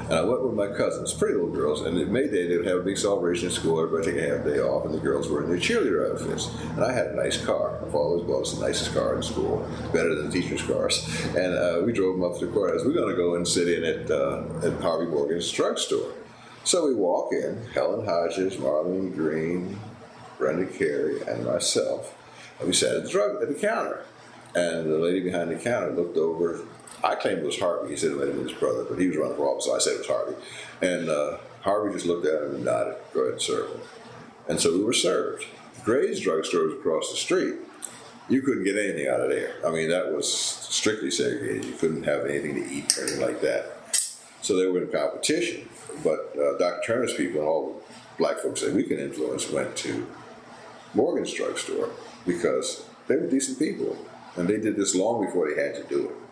And I went with my cousins, pretty little girls, and May Day they would have a big celebration at school. Everybody take a half day off, and the girls were in their cheerleader outfits. And I had a nice car. My father always bought us the nicest car in school, better than the teachers' cars. And we drove them up to the courthouse. We're going to go and sit in at Harvey Morgan's drugstore. So we walk in, Helen Hodges, Marlene Green, Brenda Carey, and myself. And we sat at the counter. And the lady behind the counter looked over. I claimed it was Harvey. He said it might have been his brother, but he was running for office, so I said it was Harvey. And Harvey just looked at him and nodded. Go ahead and serve him. And so we were served. Gray's drugstore was across the street. You couldn't get anything out of there. I mean, that was strictly segregated. You couldn't have anything to eat or anything like that. So they were in competition. But Dr. Turner's people and all the black folks that we can influence went to Morgan's drugstore because they were decent people. And they did this long before they had to do it.